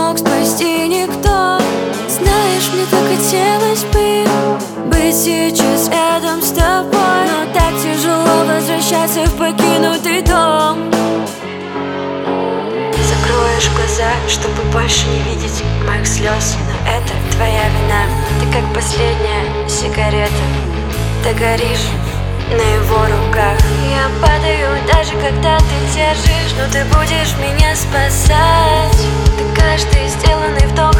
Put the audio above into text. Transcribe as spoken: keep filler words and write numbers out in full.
смог спасти никто. Знаешь, мне так хотелось бы быть сейчас рядом с тобой, но так тяжело возвращаться в покинутый дом. Закроешь глаза, чтобы больше не видеть моих слез, но это твоя вина. Ты как последняя сигарета, ты горишь на его руках. Я падаю, даже когда ты держишь, но ты будешь меня спасать. Ты каждый сделанный вдох